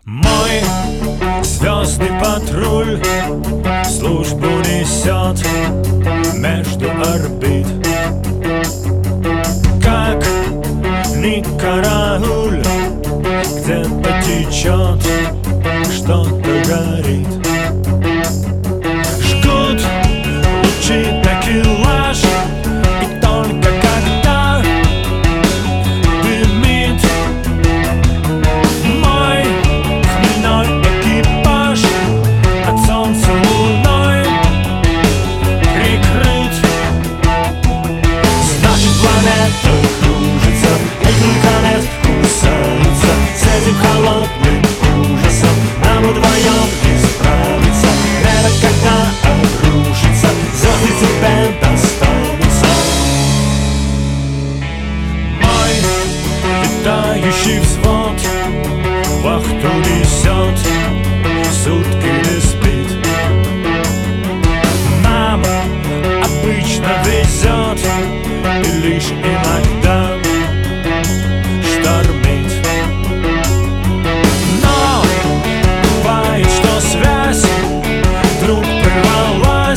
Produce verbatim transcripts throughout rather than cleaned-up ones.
Мой звездный патруль службу несет между орбит. Как ни карауль, где-то течет, что-то горит. Жгут лучи такелаж, и только когда дымит мой хмельной экипаж, от солнца луной прикрыт. Значит, планета кружится, и вулканет кусается. С этим холодным ужасом нам вдвоем не справиться. Это когда обрушится, звезды тебе достанутся. Мой летающий взвод вахту несет, сутки не спит. Нам обычно везет, и лишь иногда штормит. Но бывает, что связь вдруг прервалась,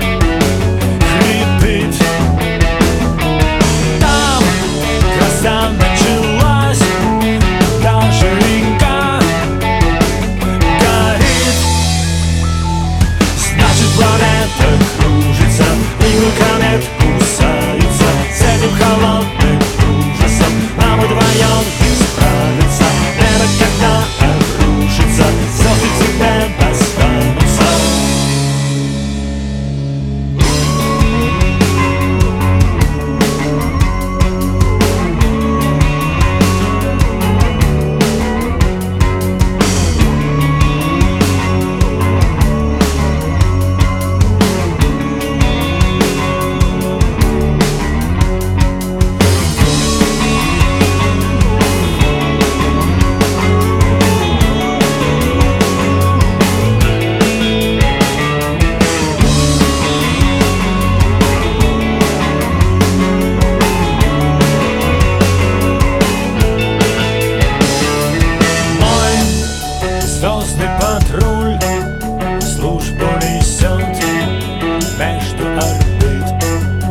хрипит. Там гроза началась, даже река горит. Значит, планета кружится, и вулканет кусается. С этим холодным ужасом нам вдвоем не справиться. Это когда обрушится, звезды тебе достанутся. Звездный патруль службу несет между орбит.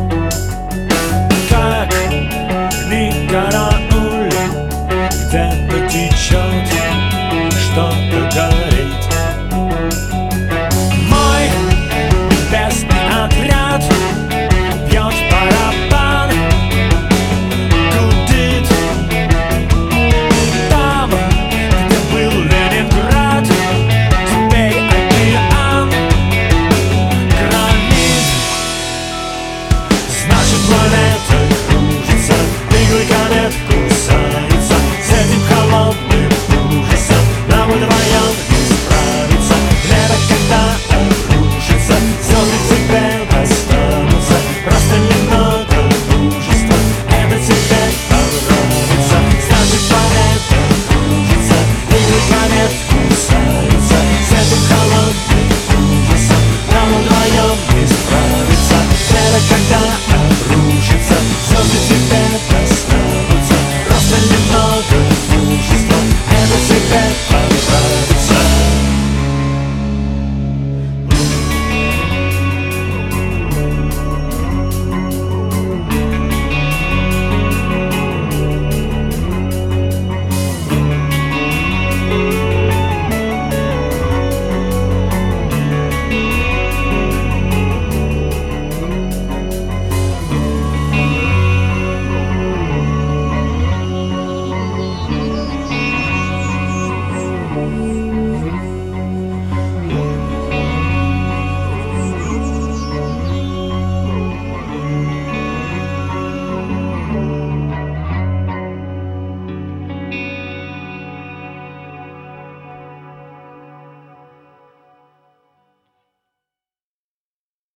Как ни карауль, где-то течет, что